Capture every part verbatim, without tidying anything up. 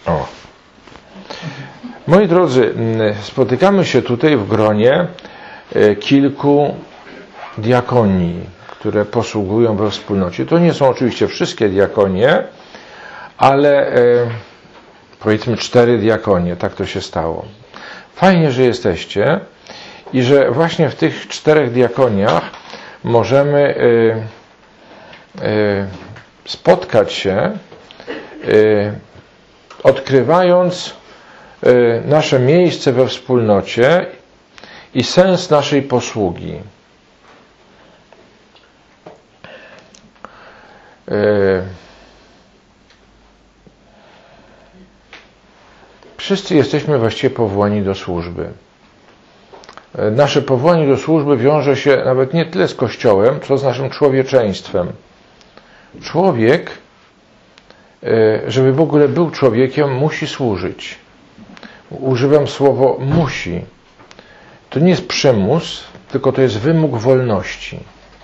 O. Moi drodzy, spotykamy się tutaj w gronie kilku diakonii, które posługują we wspólnocie. To nie są oczywiście wszystkie diakonie, ale powiedzmy cztery diakonie, tak to się stało. Fajnie, że jesteście i że właśnie w tych czterech diakoniach możemy spotkać się, odkrywając nasze miejsce we wspólnocie i sens naszej posługi. Wszyscy jesteśmy właściwie powołani do służby. Nasze powołanie do służby wiąże się nawet nie tyle z Kościołem, co z naszym człowieczeństwem. Człowiek, żeby w ogóle był człowiekiem, musi służyć. Używam słowo musi. To nie jest przymus, tylko to jest wymóg wolności.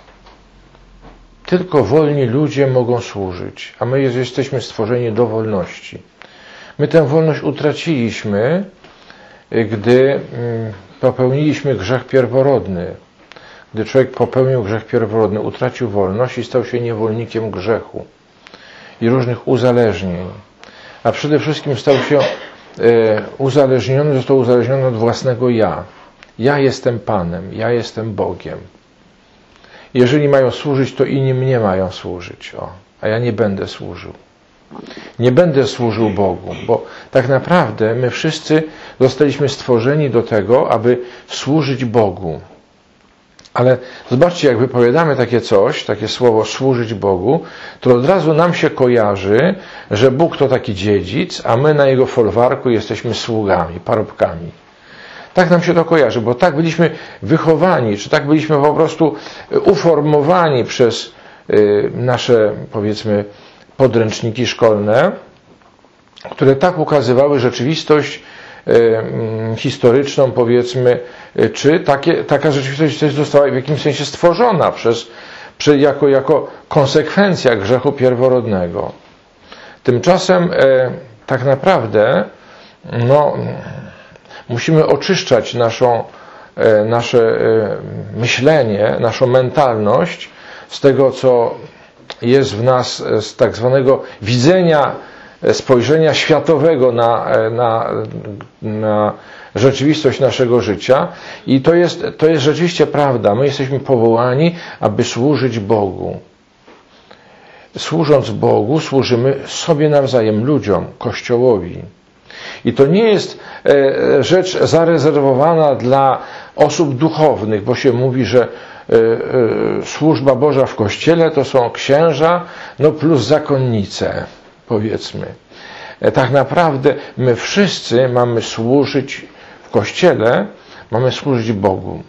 Tylko wolni ludzie mogą służyć, a my jesteśmy stworzeni do wolności. My tę wolność utraciliśmy, gdy popełniliśmy grzech pierworodny. Gdy człowiek popełnił grzech pierworodny, utracił wolność i stał się niewolnikiem grzechu i różnych uzależnień. A przede wszystkim stał się uzależniony, został uzależniony od własnego ja. Ja jestem Panem, ja jestem Bogiem. Jeżeli mają służyć, to inni mnie mają służyć. O, a ja nie będę służył. Nie będę służył Bogu, bo tak naprawdę my wszyscy zostaliśmy stworzeni do tego, aby służyć Bogu. Ale zobaczcie, jak wypowiadamy takie coś, takie słowo służyć Bogu, to od razu nam się kojarzy, że Bóg to taki dziedzic, a my na Jego folwarku jesteśmy sługami, parobkami. Tak nam się to kojarzy, bo tak byliśmy wychowani, czy tak byliśmy po prostu uformowani przez nasze, powiedzmy, podręczniki szkolne, które tak ukazywały rzeczywistość historyczną, powiedzmy, czy takie, taka rzeczywistość też została w jakimś sensie stworzona przez, przez, jako, jako konsekwencja grzechu pierworodnego. Tymczasem e, tak naprawdę no, musimy oczyszczać naszą, e, nasze e, myślenie, naszą mentalność z tego, co jest w nas, z tak zwanego widzenia, spojrzenia światowego na, na, na rzeczywistość naszego życia. I to jest, to jest rzeczywiście prawda. My jesteśmy powołani, aby służyć Bogu. Służąc Bogu, służymy sobie nawzajem, ludziom, Kościołowi. I to nie jest rzecz zarezerwowana dla osób duchownych, bo się mówi, że służba Boża w Kościele to są księża, no plus zakonnice, powiedzmy. Tak naprawdę my wszyscy mamy służyć w Kościele, mamy służyć Bogu.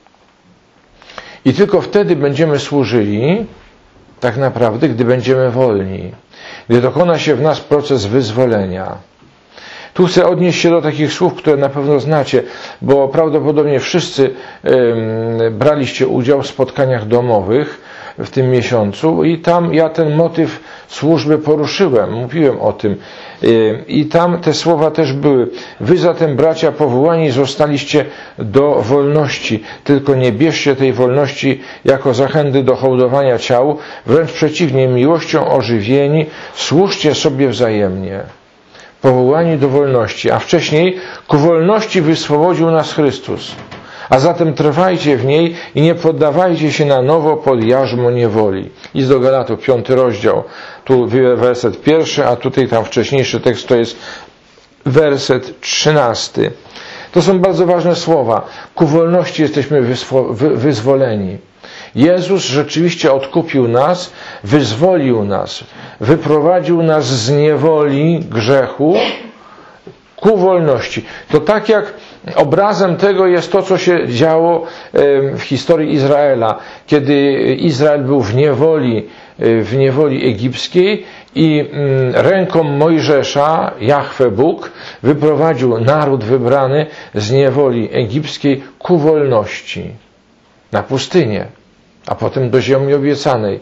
I tylko wtedy będziemy służyli, tak naprawdę, gdy będziemy wolni. Gdy dokona się w nas proces wyzwolenia. Tu chcę odnieść się do takich słów, które na pewno znacie, bo prawdopodobnie wszyscy ym, braliście udział w spotkaniach domowych w tym miesiącu i tam ja ten motyw służby poruszyłem, mówiłem o tym. Yy, I tam te słowa też były. Wy zatem, bracia, powołani zostaliście do wolności, tylko nie bierzcie tej wolności jako zachęty do hołdowania ciał, wręcz przeciwnie, miłością ożywieni, służcie sobie wzajemnie. Powołani do wolności, a wcześniej ku wolności wyswobodził nas Chrystus. A zatem trwajcie w niej i nie poddawajcie się na nowo pod jarzmo niewoli. List do Galatów, piąty rozdział, tu werset pierwszy, a tutaj tam wcześniejszy tekst to jest werset trzynasty. To są bardzo ważne słowa. Ku wolności jesteśmy wyzwoleni. Jezus rzeczywiście odkupił nas, wyzwolił nas, wyprowadził nas z niewoli grzechu ku wolności. To tak jak obrazem tego jest to, co się działo w historii Izraela, kiedy Izrael był w niewoli, w niewoli egipskiej i ręką Mojżesza, Jahwe Bóg, wyprowadził naród wybrany z niewoli egipskiej ku wolności na pustynię, a potem do ziemi obiecanej.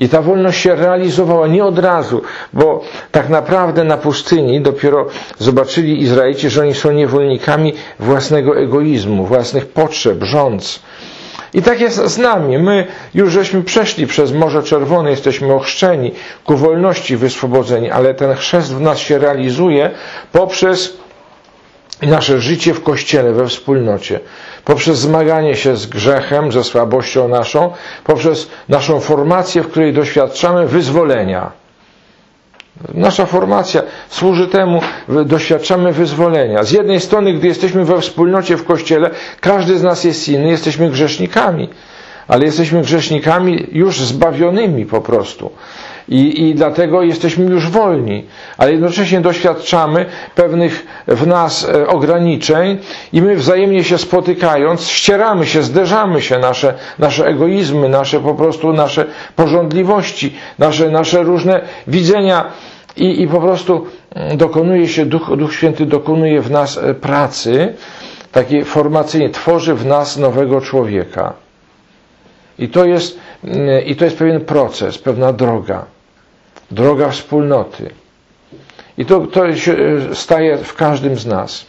I ta wolność się realizowała nie od razu, bo tak naprawdę na pustyni dopiero zobaczyli Izraelici, że oni są niewolnikami własnego egoizmu, własnych potrzeb, żądz. I tak jest z nami. My już żeśmy przeszli przez Morze Czerwone, jesteśmy ochrzczeni, ku wolności wyswobodzeni, ale ten chrzest w nas się realizuje poprzez nasze życie w Kościele, we wspólnocie, poprzez zmaganie się z grzechem, ze słabością naszą, poprzez naszą formację, w której doświadczamy wyzwolenia. Nasza formacja służy temu, doświadczamy wyzwolenia. Z jednej strony, gdy jesteśmy we wspólnocie w Kościele, każdy z nas jest inny, jesteśmy grzesznikami, ale jesteśmy grzesznikami już zbawionymi po prostu. I, I dlatego jesteśmy już wolni, ale jednocześnie doświadczamy pewnych w nas ograniczeń i my wzajemnie się spotykając, ścieramy się, zderzamy się, nasze, nasze egoizmy, nasze po prostu nasze pożądliwości, nasze, nasze różne widzenia i, i po prostu dokonuje się, Duch, Duch Święty dokonuje w nas pracy, takiej formacyjnie, tworzy w nas nowego człowieka. I to jest, i to jest pewien proces, pewna droga. Droga wspólnoty. I to, to się staje w każdym z nas.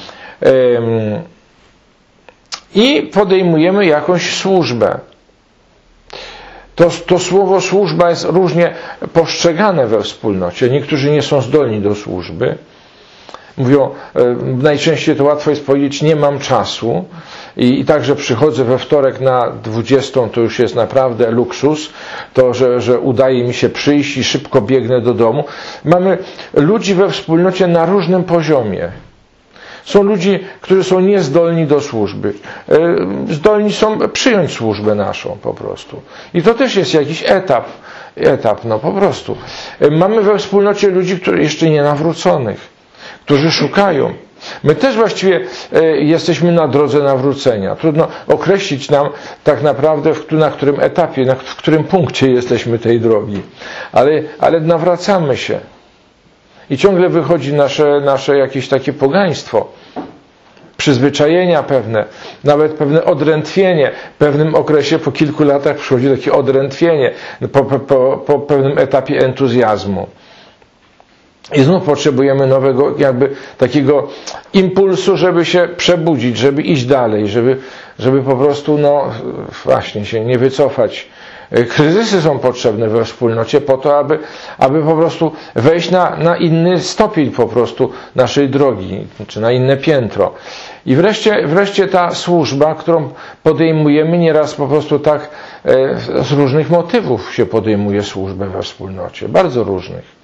I podejmujemy jakąś służbę. To, to słowo służba jest różnie postrzegane we wspólnocie. Niektórzy nie są zdolni do służby. Mówią, najczęściej to łatwo jest powiedzieć, nie mam czasu. I, i także przychodzę we wtorek na dwudziestą, to już jest naprawdę luksus, to, że, że udaje mi się przyjść i szybko biegnę do domu. Mamy ludzi we wspólnocie na różnym poziomie. Są ludzi, którzy są niezdolni do służby. Zdolni są przyjąć służbę naszą po prostu. I to też jest jakiś etap. Etap, no po prostu. Mamy we wspólnocie ludzi, którzy jeszcze nie nawróconych, którzy szukają. My też właściwie jesteśmy na drodze nawrócenia. Trudno określić nam tak naprawdę, na którym etapie, w którym punkcie jesteśmy tej drogi. Ale, ale nawracamy się. I ciągle wychodzi nasze, nasze jakieś takie pogaństwo. Przyzwyczajenia pewne, nawet pewne odrętwienie. W pewnym okresie, po kilku latach przychodzi takie odrętwienie, po, po, po pewnym etapie entuzjazmu. I znów potrzebujemy nowego, jakby takiego impulsu, żeby się przebudzić, żeby iść dalej, żeby, żeby po prostu, no właśnie, się nie wycofać. Kryzysy są potrzebne we wspólnocie po to, aby, aby po prostu wejść na, na inny stopień po prostu naszej drogi, czy na inne piętro. I wreszcie, wreszcie ta służba, którą podejmujemy, nieraz po prostu tak e, z różnych motywów się podejmuje służbę we wspólnocie, bardzo różnych.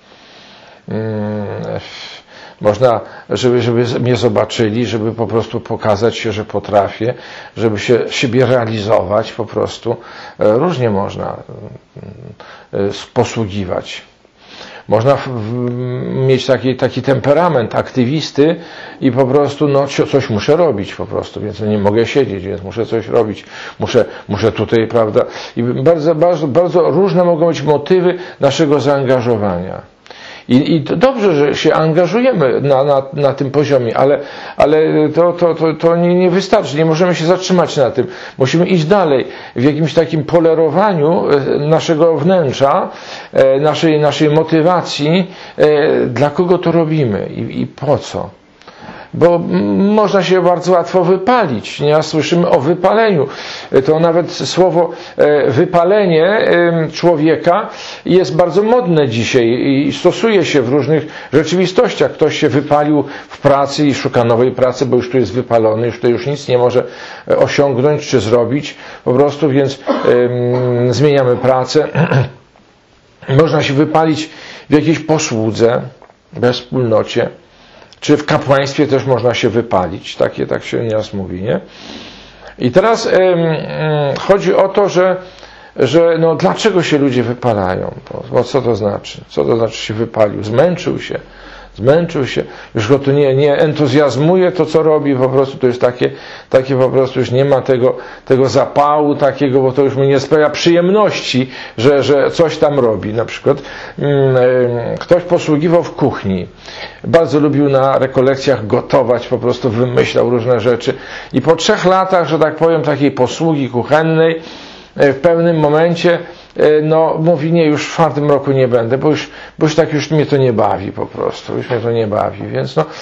Można, żeby, żeby mnie zobaczyli, żeby po prostu pokazać się, że potrafię, żeby się siebie realizować po prostu. Różnie można posługiwać. Można mieć taki, taki temperament aktywisty i po prostu no, coś muszę robić po prostu, więc nie mogę siedzieć, więc muszę coś robić, muszę, muszę tutaj, prawda. I bardzo, bardzo, bardzo różne mogą być motywy naszego zaangażowania. I, I dobrze, że się angażujemy na, na, na tym poziomie, ale, ale to, to, to, to nie, nie wystarczy, nie możemy się zatrzymać na tym. Musimy iść dalej w jakimś takim polerowaniu naszego wnętrza, naszej, naszej motywacji, dla kogo to robimy i, i po co. Bo można się bardzo łatwo wypalić. Nieraz słyszymy o wypaleniu. To nawet słowo wypalenie człowieka jest bardzo modne dzisiaj i stosuje się w różnych rzeczywistościach. Ktoś się wypalił w pracy i szuka nowej pracy, bo już tu jest wypalony, już tu już nic nie może osiągnąć czy zrobić. Po prostu, więc um, zmieniamy pracę. Można się wypalić w jakiejś posłudze, we wspólnocie. Czy w kapłaństwie też można się wypalić. Takie, tak się nieraz mówi, nie? I teraz ym, ym, chodzi o to, że, że no, dlaczego się ludzie wypalają? Bo, bo co to znaczy? Co to znaczy się wypalił? Zmęczył się. Zmęczył się. Już go to nie, nie entuzjazmuje to, co robi. Po prostu to jest takie, takie po prostu już nie ma tego, tego zapału takiego, bo to już mu nie sprawia przyjemności, że, że coś tam robi. Na przykład ym, ktoś posługiwał w kuchni. Bardzo lubił na rekolekcjach gotować, po prostu wymyślał różne rzeczy. I po trzech latach, że tak powiem, takiej posługi kuchennej, w pewnym momencie no mówi, nie, już w czwartym roku nie będę, bo już, bo już tak już mnie to nie bawi po prostu, już mnie to nie bawi, więc no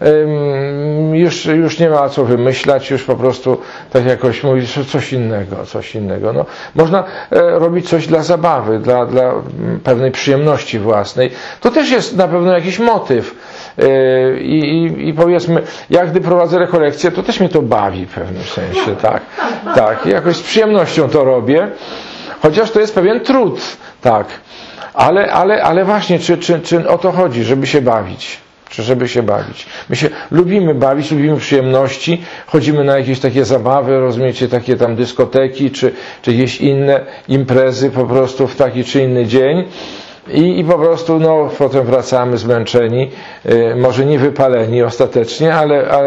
już, już nie ma co wymyślać, już po prostu tak jakoś mówi, że coś innego, coś innego. No, można robić coś dla zabawy, dla, dla pewnej przyjemności własnej. To też jest na pewno jakiś motyw. I, i, i powiedzmy, jak gdy prowadzę rekolekcje, to też mnie to bawi w pewnym sensie, tak, tak, jakoś z przyjemnością to robię, chociaż to jest pewien trud, tak, ale, ale, ale właśnie, czy, czy, czy o to chodzi, żeby się bawić, czy żeby się bawić. My się lubimy bawić, lubimy przyjemności, chodzimy na jakieś takie zabawy, rozumiecie, takie tam dyskoteki, czy, czy jakieś inne imprezy po prostu w taki czy inny dzień. I, I po prostu no, potem wracamy zmęczeni, yy, może nie wypaleni ostatecznie, ale, ale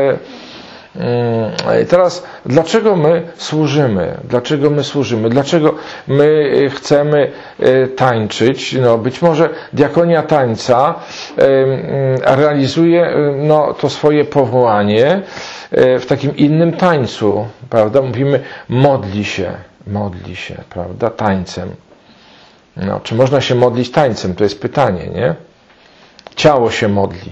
yy, teraz dlaczego my służymy? Dlaczego my służymy? Dlaczego my chcemy yy, tańczyć? No, być może diakonia tańca yy, yy, realizuje yy, no, to swoje powołanie yy, w takim innym tańcu, prawda? Mówimy modli się, modli się, prawda? Tańcem. No, czy można się modlić tańcem? To jest pytanie, nie? Ciało się modli.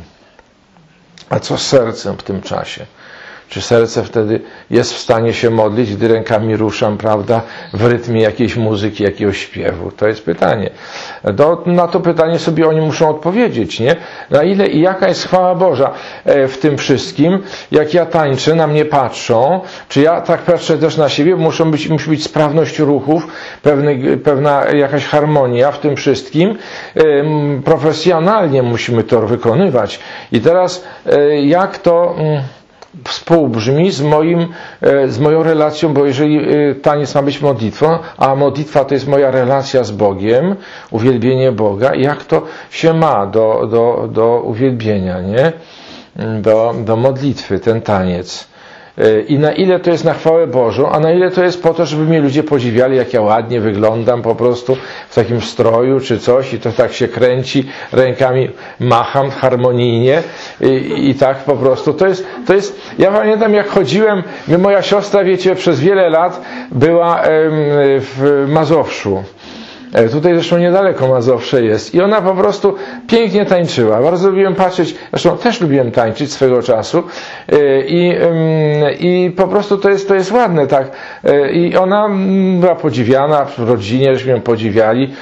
A co z sercem w tym czasie? Czy serce wtedy jest w stanie się modlić, gdy rękami ruszam, prawda, w rytmie jakiejś muzyki, jakiegoś śpiewu? To jest pytanie. Do, na to pytanie sobie oni muszą odpowiedzieć, nie? Na ile i jaka jest chwała Boża w tym wszystkim? Jak ja tańczę, na mnie patrzą, czy ja tak patrzę też na siebie? Muszą być, musi być sprawność ruchów, pewny, pewna jakaś harmonia w tym wszystkim. Profesjonalnie musimy to wykonywać. I teraz jak to współbrzmi z moim, z moją relacją, bo jeżeli taniec ma być modlitwą, a modlitwa to jest moja relacja z Bogiem, uwielbienie Boga, jak to się ma do, do, do uwielbienia, nie? Do, do modlitwy, ten taniec. I na ile to jest na chwałę Bożą, a na ile to jest po to, żeby mnie ludzie podziwiali, jak ja ładnie wyglądam po prostu w takim stroju czy coś i to tak się kręci, rękami macham harmonijnie i, i tak po prostu. To jest, to jest, ja pamiętam jak chodziłem, moja siostra, wiecie, przez wiele lat była w Mazowszu. Tutaj zresztą niedaleko Mazowsze jest. I ona po prostu pięknie tańczyła. Bardzo lubiłem patrzeć, zresztą też lubiłem tańczyć swego czasu. I, i po prostu to jest, to jest ładne, tak. I ona była podziwiana w rodzinie, żeśmy ją podziwiali.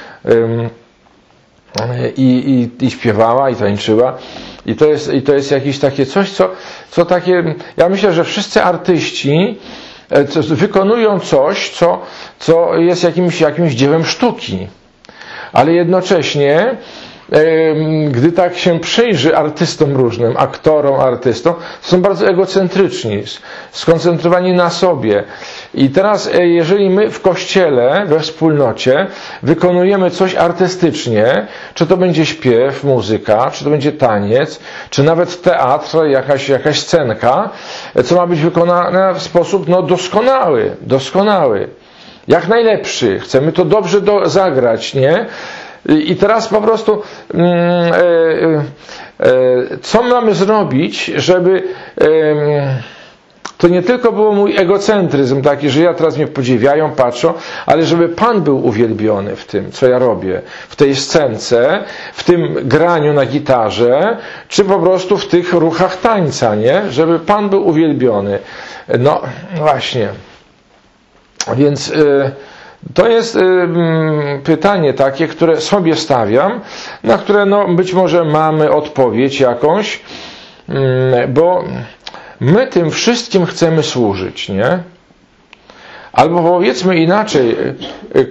I, i, i śpiewała, i tańczyła. I to jest, i to jest jakieś takie coś, co, co takie, ja myślę, że wszyscy artyści wykonują coś, co, co jest jakimś, jakimś dziełem sztuki. Ale jednocześnie, gdy tak się przyjrzy artystom różnym, aktorom, artystom, są bardzo egocentryczni, skoncentrowani na sobie. I teraz, jeżeli my w kościele, we wspólnocie wykonujemy coś artystycznie, czy to będzie śpiew, muzyka, czy to będzie taniec, czy nawet teatr, jakaś, jakaś scenka, co ma być wykonane w sposób no, doskonały, doskonały, jak najlepszy. Chcemy to dobrze do, zagrać, nie? I teraz po prostu mm, e, e, co mamy zrobić, żeby e, to nie tylko było mój egocentryzm taki, że ja teraz mnie podziwiają, patrzą, ale żeby Pan był uwielbiony w tym, co ja robię, w tej scence, w tym graniu na gitarze, czy po prostu w tych ruchach tańca, nie? Żeby Pan był uwielbiony. No właśnie. Więc y, to jest y, pytanie takie, które sobie stawiam, na które no, być może mamy odpowiedź jakąś, y, bo my tym wszystkim chcemy służyć, nie? Albo powiedzmy inaczej, y, y,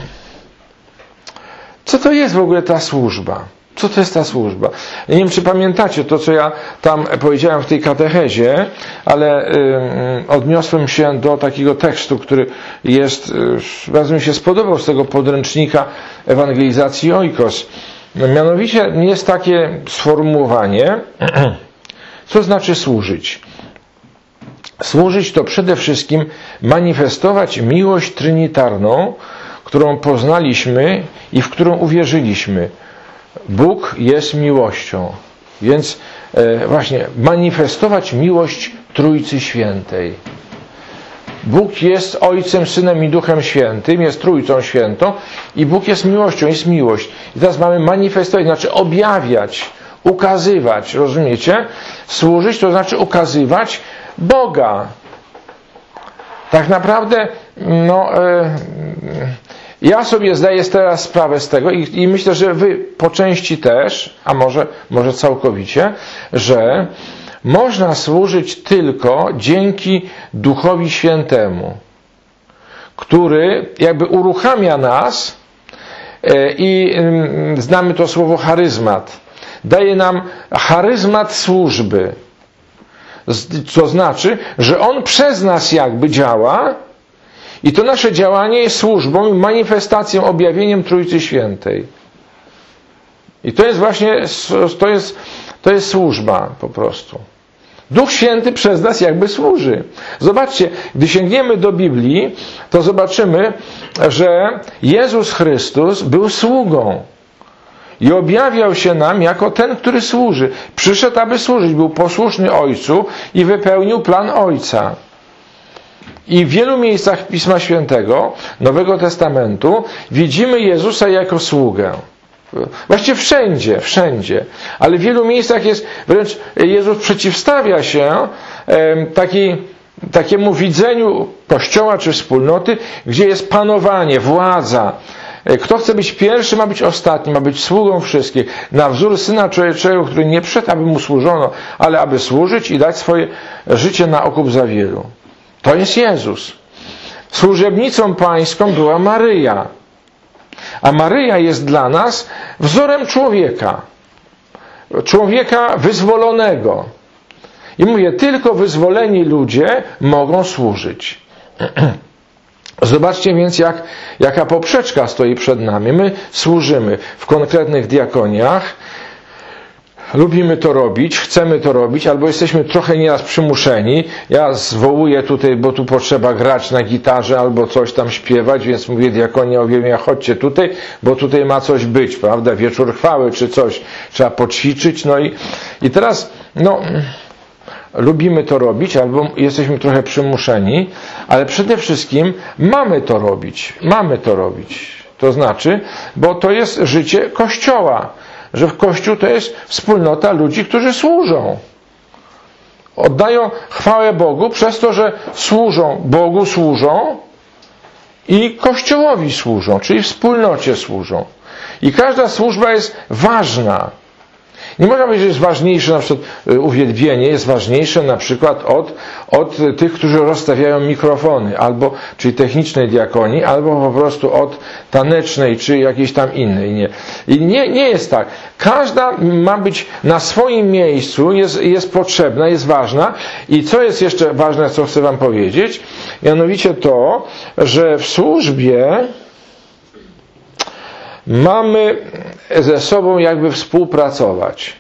co to jest w ogóle ta służba? Co to jest ta służba? Nie wiem, czy pamiętacie to, co ja tam powiedziałem w tej katechezie, ale y, odniosłem się do takiego tekstu, który jest, y, bardzo mi się spodobał z tego podręcznika ewangelizacji Oikos. Mianowicie jest takie sformułowanie, co znaczy służyć. Służyć to przede wszystkim manifestować miłość trinitarną, którą poznaliśmy i w którą uwierzyliśmy. Bóg jest miłością, więc e, właśnie manifestować miłość Trójcy Świętej. Bóg jest Ojcem, Synem i Duchem Świętym, jest Trójcą Świętą i Bóg jest miłością, jest miłość. I teraz mamy manifestować, znaczy objawiać, ukazywać, rozumiecie? Służyć to znaczy ukazywać Boga. Tak naprawdę, no, e, ja sobie zdaję teraz sprawę z tego i, i myślę, że wy po części też, a może, może całkowicie, że można służyć tylko dzięki Duchowi Świętemu, który jakby uruchamia nas e, i e, znamy to słowo charyzmat. Daje nam charyzmat służby. Co znaczy, że On przez nas jakby działa i to nasze działanie jest służbą i manifestacją, objawieniem Trójcy Świętej. I to jest właśnie, to jest, to jest służba po prostu. Duch Święty przez nas jakby służy. Zobaczcie, gdy sięgniemy do Biblii, to zobaczymy, że Jezus Chrystus był sługą. I objawiał się nam jako ten, który służy. Przyszedł, aby służyć. Był posłuszny Ojcu i wypełnił plan Ojca. I w wielu miejscach Pisma Świętego, Nowego Testamentu, widzimy Jezusa jako sługę. Właściwie wszędzie, wszędzie. Ale w wielu miejscach jest, wręcz Jezus przeciwstawia się taki, takiemu widzeniu Kościoła czy wspólnoty, gdzie jest panowanie, władza. Kto chce być pierwszy, ma być ostatni, ma być sługą wszystkich. Na wzór Syna Człowieczego, który nie przyszedł, aby mu służono, ale aby służyć i dać swoje życie na okup za wielu. To jest Jezus. Służebnicą pańską była Maryja. A Maryja jest dla nas wzorem człowieka. Człowieka wyzwolonego. I mówię, tylko wyzwoleni ludzie mogą służyć. Zobaczcie więc, jak, jaka poprzeczka stoi przed nami. My służymy w konkretnych diakoniach, lubimy to robić, chcemy to robić, albo jesteśmy trochę nieraz przymuszeni. Ja zwołuję tutaj, bo tu potrzeba grać na gitarze albo coś tam śpiewać, więc mówię, diakonia, objawienia, chodźcie tutaj, bo tutaj ma coś być, prawda? Wieczór chwały czy coś. Trzeba poćwiczyć. No i, i teraz, no... lubimy to robić, albo jesteśmy trochę przymuszeni, ale przede wszystkim mamy to robić. Mamy to robić. To znaczy, bo to jest życie Kościoła. Że w Kościół to jest wspólnota ludzi, którzy służą. Oddają chwałę Bogu przez to, że służą, Bogu służą i Kościołowi służą, czyli wspólnocie służą. I każda służba jest ważna. Nie można powiedzieć, że jest ważniejsze, na przykład uwielbienie jest ważniejsze na przykład od, od tych, którzy rozstawiają mikrofony, albo, czyli technicznej diakonii, albo po prostu od tanecznej, czy jakiejś tam innej. Nie. I nie, nie jest tak. Każda ma być na swoim miejscu, jest, jest potrzebna, jest ważna. I co jest jeszcze ważne, co chcę wam powiedzieć? Mianowicie to, że w służbie mamy ze sobą jakby współpracować.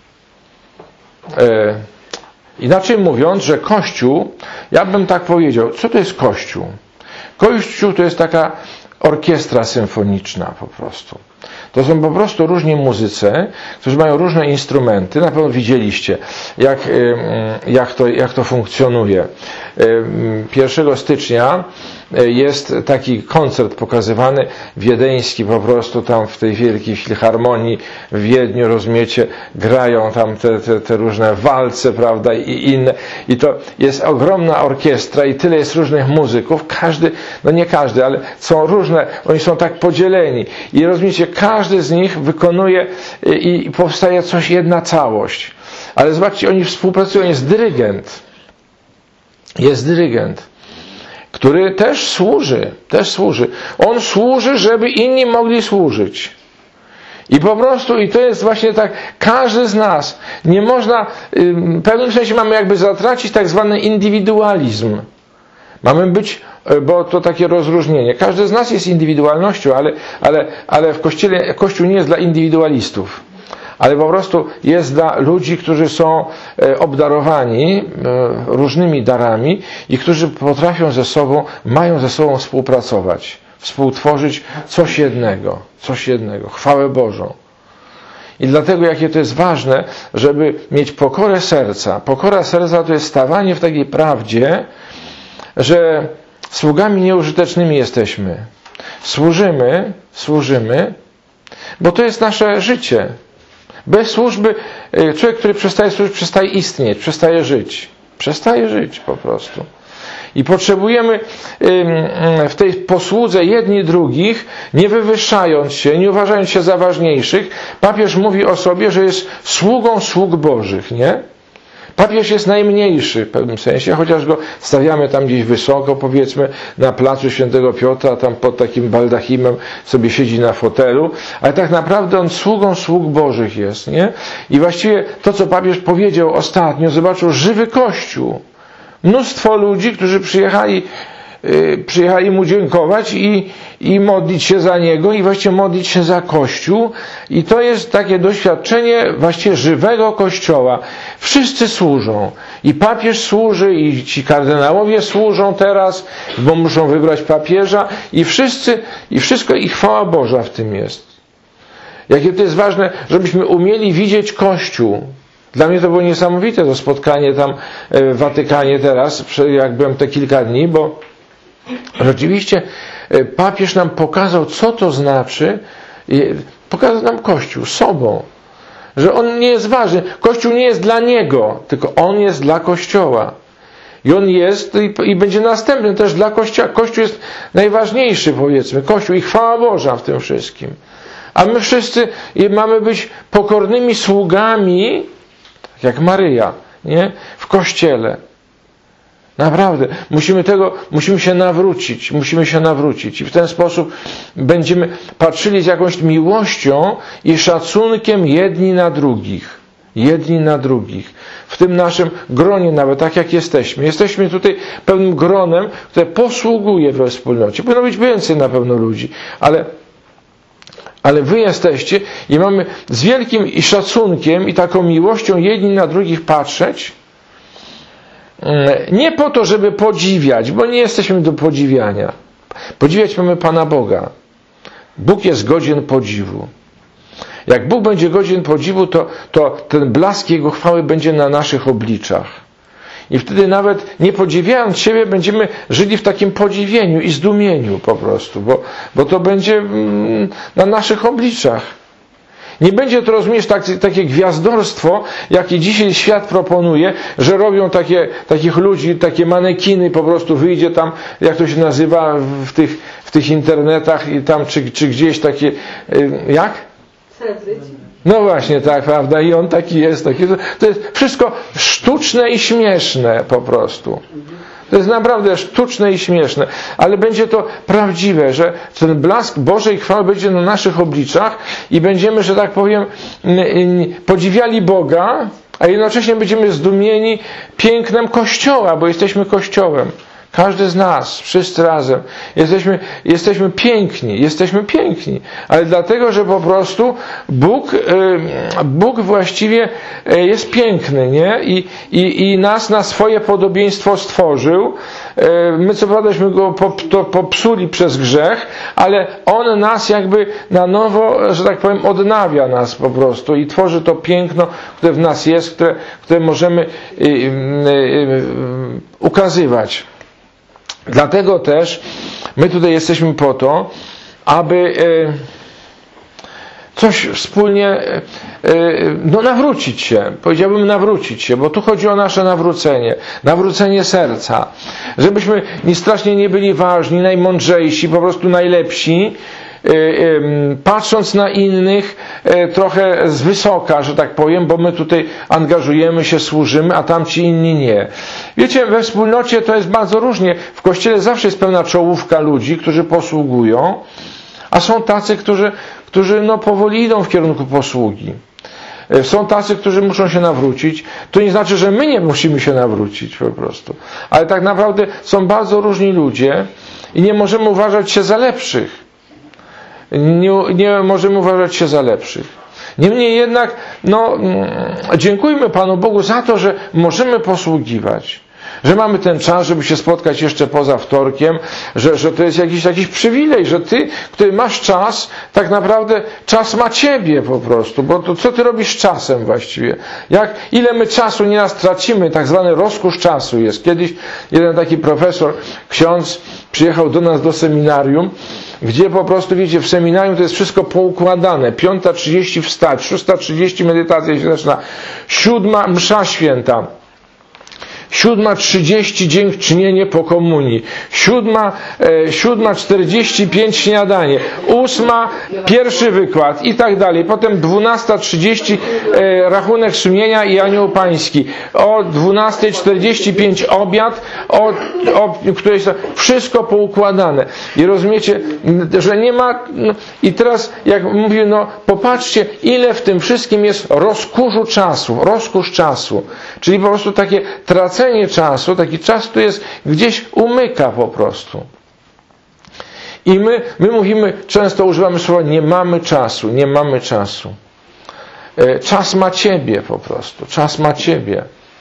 E, inaczej mówiąc, że Kościół, ja bym tak powiedział, co to jest Kościół? Kościół to jest taka orkiestra symfoniczna po prostu. To są po prostu różni muzycy, którzy mają różne instrumenty. Na pewno widzieliście, jak, jak, to, jak to funkcjonuje. pierwszego stycznia jest taki koncert pokazywany wiedeński, po prostu tam w tej wielkiej filharmonii w Wiedniu, rozumiecie, grają tam te, te, te różne walce, prawda, i inne. I to jest ogromna orkiestra i tyle jest różnych muzyków. Każdy, no nie każdy, ale są różne, oni są tak podzieleni. I rozumiecie, każdy z nich wykonuje i powstaje coś, jedna całość. Ale zobaczcie, oni współpracują, jest dyrygent. Jest dyrygent, który też służy, też służy. On służy, żeby inni mogli służyć. I po prostu, i to jest właśnie tak, każdy z nas, nie można, w pewnym sensie mamy jakby zatracić tak zwany indywidualizm. Mamy być, bo to takie rozróżnienie. Każdy z nas jest indywidualnością, ale, ale, ale w Kościele, Kościół nie jest dla indywidualistów. Ale po prostu jest dla ludzi, którzy są obdarowani różnymi darami i którzy potrafią ze sobą, mają ze sobą współpracować, współtworzyć coś jednego, coś jednego, chwałę Bożą. I dlatego jakie to jest ważne, żeby mieć pokorę serca. Pokora serca to jest stawanie w takiej prawdzie, że sługami nieużytecznymi jesteśmy. Służymy, służymy, bo to jest nasze życie. Bez służby człowiek, który przestaje służyć, przestaje istnieć, przestaje żyć. Przestaje żyć po prostu. I potrzebujemy w tej posłudze jedni drugich, nie wywyższając się, nie uważając się za ważniejszych. Papież mówi o sobie, że jest sługą sług bożych, nie? Papież jest najmniejszy w pewnym sensie, chociaż go stawiamy tam gdzieś wysoko, powiedzmy, na placu Świętego Piotra, tam pod takim baldachimem sobie siedzi na fotelu, ale tak naprawdę on sługą sług bożych jest, nie? I właściwie to, co papież powiedział ostatnio, zobaczył żywy Kościół. Mnóstwo ludzi, którzy przyjechali, yy, przyjechali mu dziękować i, i modlić się za niego i właściwie modlić się za Kościół. I to jest takie doświadczenie właściwie żywego Kościoła. Wszyscy służą. I papież służy, i ci kardynałowie służą teraz, bo muszą wybrać papieża. I wszyscy, i wszystko, i chwała Boża w tym jest. Jakie to jest ważne, żebyśmy umieli widzieć Kościół. Dla mnie to było niesamowite, to spotkanie tam w Watykanie teraz, jak byłem te kilka dni, bo rzeczywiście papież nam pokazał, co to znaczy, pokazał nam Kościół sobą, że on nie jest ważny. Kościół nie jest dla niego, tylko on jest dla Kościoła. I on jest i, i będzie następny też dla Kościoła. Kościół jest najważniejszy, powiedzmy. Kościół i chwała Boża w tym wszystkim. A my wszyscy mamy być pokornymi sługami, jak Maryja, nie? W Kościele. Naprawdę. Musimy tego, musimy się nawrócić. Musimy się nawrócić. I w ten sposób będziemy patrzyli z jakąś miłością i szacunkiem jedni na drugich. Jedni na drugich. W tym naszym gronie nawet, tak jak jesteśmy. Jesteśmy tutaj pewnym gronem, które posługuje we wspólnocie. Powinno być więcej na pewno ludzi, ale Ale wy jesteście i mamy z wielkim i szacunkiem i taką miłością jedni na drugich patrzeć. Nie po to, żeby podziwiać, bo nie jesteśmy do podziwiania. Podziwiać mamy Pana Boga. Bóg jest godzien podziwu. Jak Bóg będzie godzien podziwu, to, to ten blask Jego chwały będzie na naszych obliczach. I wtedy nawet nie podziwiając siebie, będziemy żyli w takim podziwieniu i zdumieniu po prostu, bo, bo to będzie na naszych obliczach. Nie będzie to, rozumiesz, tak, takie gwiazdorstwo, jakie dzisiaj świat proponuje, że robią takie, takich ludzi, takie manekiny, po prostu wyjdzie tam, jak to się nazywa w tych, w tych internetach i tam, czy, czy gdzieś takie, jak? Celebryci. No właśnie, tak, prawda? I on taki jest, taki. To jest wszystko sztuczne i śmieszne po prostu. To jest naprawdę sztuczne i śmieszne. Ale będzie to prawdziwe, że ten blask Bożej chwały będzie na naszych obliczach i będziemy, że tak powiem, podziwiali Boga, a jednocześnie będziemy zdumieni pięknem Kościoła, bo jesteśmy Kościołem. Każdy z nas, wszyscy razem. Jesteśmy, jesteśmy piękni, jesteśmy piękni. Ale dlatego, że po prostu Bóg, Bóg właściwie jest piękny, nie? I, i, i nas na swoje podobieństwo stworzył. My co prawdaśmy go to popsuli przez grzech, ale On nas jakby na nowo, że tak powiem, odnawia nas po prostu i tworzy to piękno, które w nas jest, które, które możemy ukazywać. Dlatego też my tutaj jesteśmy po to, aby coś wspólnie no, nawrócić się. Powiedziałbym nawrócić się, bo tu chodzi o nasze nawrócenie. Nawrócenie serca. Żebyśmy nie strasznie nie byli ważni, najmądrzejsi, po prostu najlepsi, patrząc na innych trochę z wysoka, że tak powiem, bo my tutaj angażujemy się, służymy, a tamci inni nie. Wiecie, we wspólnocie to jest bardzo różnie. W Kościele zawsze jest pewna czołówka ludzi, którzy posługują, a są tacy, którzy, którzy no, powoli idą w kierunku posługi. Są tacy, którzy muszą się nawrócić. To nie znaczy, że my nie musimy się nawrócić po prostu. Ale tak naprawdę są bardzo różni ludzie i nie możemy uważać się za lepszych. Nie, nie możemy uważać się za lepszych. Niemniej jednak, no, dziękujmy Panu Bogu za to, że możemy posługiwać. że mamy ten czas, żeby się spotkać jeszcze poza wtorkiem, że, że to jest jakiś, jakiś przywilej, że ty, który masz czas, tak naprawdę czas ma ciebie po prostu, bo to co ty robisz z czasem właściwie? Jak, ile my czasu nieraz tracimy, tak zwany rozkosz czasu jest. Kiedyś jeden taki profesor, ksiądz, przyjechał do nas do seminarium, gdzie po prostu, wiecie, w seminarium to jest wszystko poukładane. Piąta trzydzieści wstać, szósta trzydzieści medytacja się zaczyna, siódma msza święta, siódma trzydzieści dziękczynienie po komunii, siódma, e, siódma czterdzieści pięć śniadanie, ósma pierwszy wykład i tak dalej. Potem dwunasta trzydzieści e, rachunek sumienia i anioł pański. O dwunasta czterdzieści pięć obiad, o, o któreś wszystko poukładane. I rozumiecie, że nie ma... No, i teraz jak mówię, no popatrzcie, ile w tym wszystkim jest rozkurzu czasu, rozkurz czasu. Czyli po prostu takie tracenie czasu, taki czas tu jest, gdzieś umyka po prostu. I my, my mówimy, często używamy słowa, nie mamy czasu, nie mamy czasu. Czas ma ciebie po prostu, czas ma ciebie.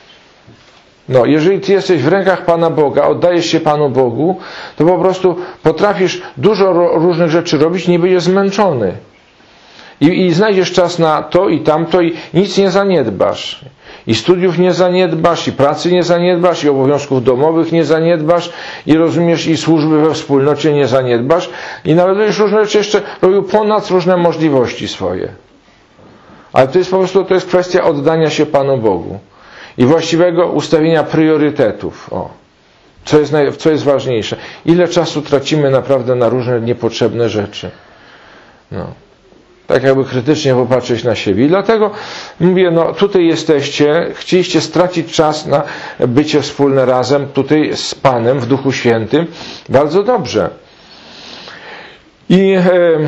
No, jeżeli ty jesteś w rękach Pana Boga, oddajesz się Panu Bogu, to po prostu potrafisz dużo różnych rzeczy robić, nie będziesz zmęczony. I, i znajdziesz czas na to i tamto i nic nie zaniedbasz. I studiów nie zaniedbasz, i pracy nie zaniedbasz, i obowiązków domowych nie zaniedbasz, i rozumiesz, i służby we wspólnocie nie zaniedbasz, i nawet będziesz różne rzeczy jeszcze robił ponad różne możliwości swoje. Ale to jest po prostu, to jest kwestia oddania się Panu Bogu i właściwego ustawienia priorytetów. O. Co jest, naj, co jest ważniejsze? Ile czasu tracimy naprawdę na różne niepotrzebne rzeczy? No. Tak jakby krytycznie popatrzeć na siebie. I dlatego mówię, no tutaj jesteście, chcieliście stracić czas na bycie wspólne razem, tutaj z Panem w Duchu Świętym. Bardzo dobrze. I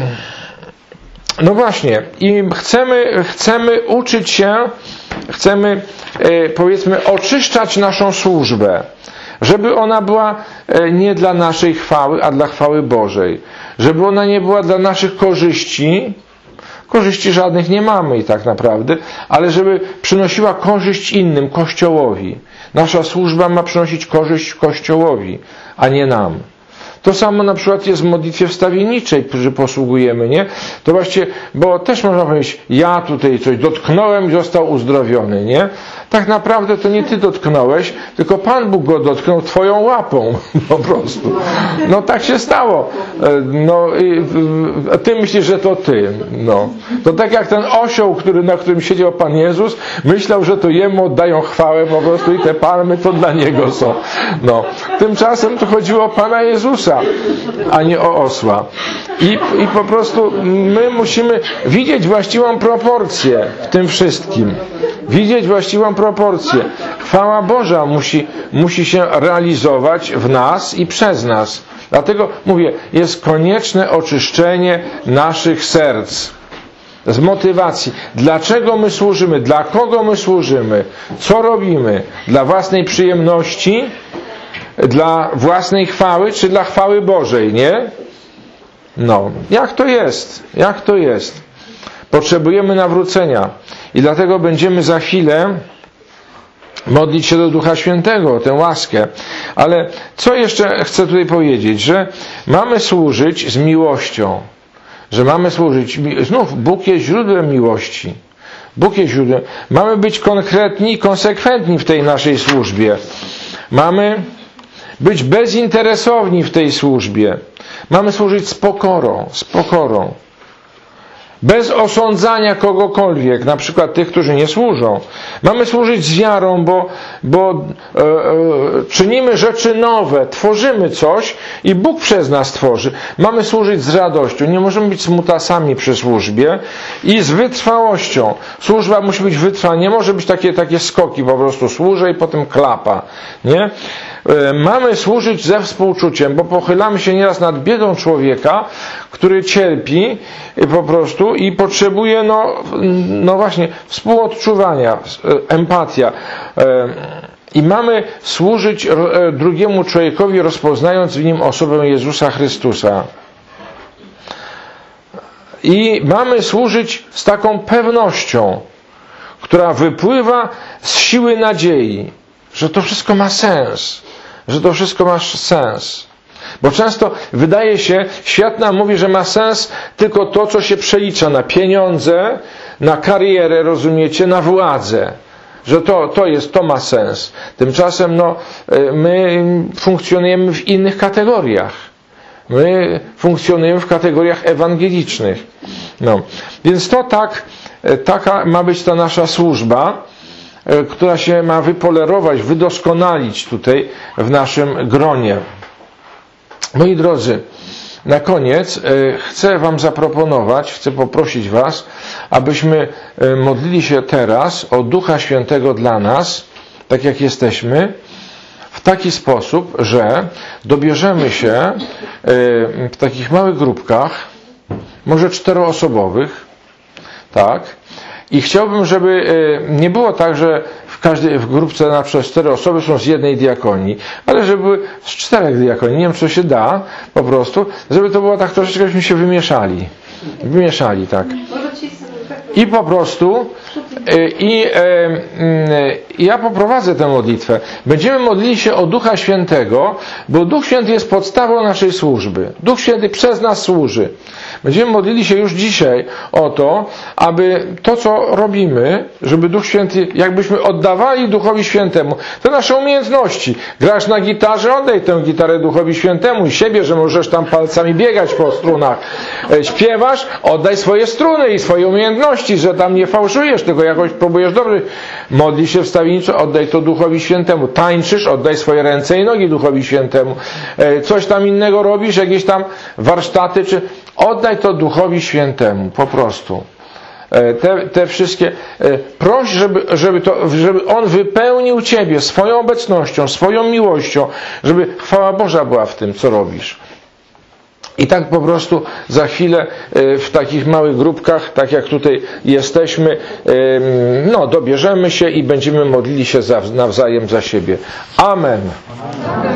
no właśnie, i chcemy, chcemy uczyć się, chcemy powiedzmy oczyszczać naszą służbę, żeby ona była nie dla naszej chwały, a dla chwały Bożej. Żeby ona nie była dla naszych korzyści, korzyści żadnych nie mamy i tak naprawdę, ale żeby przynosiła korzyść innym, Kościołowi. Nasza służba ma przynosić korzyść Kościołowi, a nie nam. To samo na przykład jest w modlitwie wstawienniczej, którzy posługujemy, nie? To właśnie, bo też można powiedzieć, ja tutaj coś dotknąłem i został uzdrowiony, nie? Tak naprawdę to nie ty dotknąłeś, tylko Pan Bóg go dotknął twoją łapą, po prostu. No tak się stało. No, a ty myślisz, że to ty. No. To tak jak ten osioł, który, na którym siedział Pan Jezus, myślał, że to jemu oddają chwałę po prostu i te palmy to dla niego są. No. Tymczasem to chodziło o Pana Jezusa, a nie o osła. I, i po prostu my musimy widzieć właściwą proporcję w tym wszystkim. Widzieć właściwą proporcję. Chwała Boża musi, musi się realizować w nas i przez nas. Dlatego mówię, jest konieczne oczyszczenie naszych serc. Z motywacji. Dlaczego my służymy? Dla kogo my służymy? Co robimy? Dla własnej przyjemności? Dla własnej chwały? Czy dla chwały Bożej? Nie? No. Jak to jest? Jak to jest? Potrzebujemy nawrócenia. I dlatego będziemy za chwilę modlić się do Ducha Świętego o tę łaskę. Ale co jeszcze chcę tutaj powiedzieć? Że mamy służyć z miłością. Że mamy służyć. Znów Bóg jest źródłem miłości. Bóg jest źródłem. Mamy być konkretni i konsekwentni w tej naszej służbie. Mamy być bezinteresowni w tej służbie. Mamy służyć z pokorą. Z pokorą. Bez osądzania kogokolwiek, na przykład tych, którzy nie służą. Mamy służyć z wiarą, bo, bo e, e, czynimy rzeczy nowe, tworzymy coś i Bóg przez nas tworzy. Mamy służyć z radością, nie możemy być smutasami przy służbie i z wytrwałością. Służba musi być wytrwała, nie może być takie, takie skoki, po prostu służę i potem klapa. Nie? Mamy służyć ze współczuciem, bo pochylamy się nieraz nad biedą człowieka, który cierpi po prostu i potrzebuje, no, no właśnie, współodczuwania, empatia. I mamy służyć drugiemu człowiekowi, rozpoznając w nim osobę Jezusa Chrystusa. I mamy służyć z taką pewnością, która wypływa z siły nadziei. że to wszystko ma sens, że to wszystko ma sens. Bo często wydaje się, świat nam mówi, że ma sens tylko to, co się przelicza na pieniądze, na karierę, rozumiecie, na władzę. Że to, to jest, to ma sens. Tymczasem no, my funkcjonujemy w innych kategoriach. My funkcjonujemy w kategoriach ewangelicznych. No. Więc to tak, taka ma być ta nasza służba, która się ma wypolerować, wydoskonalić tutaj w naszym gronie. Moi drodzy, na koniec chcę Wam zaproponować, chcę poprosić Was, abyśmy modlili się teraz o Ducha Świętego dla nas, tak jak jesteśmy, w taki sposób, że dobierzemy się w takich małych grupkach, może czteroosobowych, tak? I chciałbym, żeby nie było tak, że w każdej w grupce na przykład cztery osoby są z jednej diakonii, ale żeby były z czterech diakonii. Nie wiem, czy to się da po prostu, żeby to było tak troszeczkę, żebyśmy się wymieszali. Wymieszali, tak. I po prostu i e, ja poprowadzę tę modlitwę. Będziemy modlili się o Ducha Świętego, bo Duch Święty jest podstawą naszej służby. Duch Święty przez nas służy. Będziemy modlili się już dzisiaj o to, aby to, co robimy, żeby Duch Święty, jakbyśmy oddawali Duchowi Świętemu te nasze umiejętności. Grasz na gitarze, oddaj tę gitarę Duchowi Świętemu i siebie, że możesz tam palcami biegać po strunach. Śpiewasz, oddaj swoje struny i swoje umiejętności, że tam nie fałszujesz, tylko jakoś próbujesz dobrze. Modli się wstawienniczo, oddaj to Duchowi Świętemu. Tańczysz, oddaj swoje ręce i nogi Duchowi Świętemu. Coś tam innego robisz, jakieś tam warsztaty, czy oddaj to Duchowi Świętemu, po prostu. Te, te wszystkie, proś, żeby, żeby, to, żeby On wypełnił Ciebie swoją obecnością, swoją miłością, żeby chwała Boża była w tym, co robisz. I tak po prostu za chwilę w takich małych grupkach, tak jak tutaj jesteśmy, no dobierzemy się i będziemy modlili się nawzajem za siebie. Amen. Amen.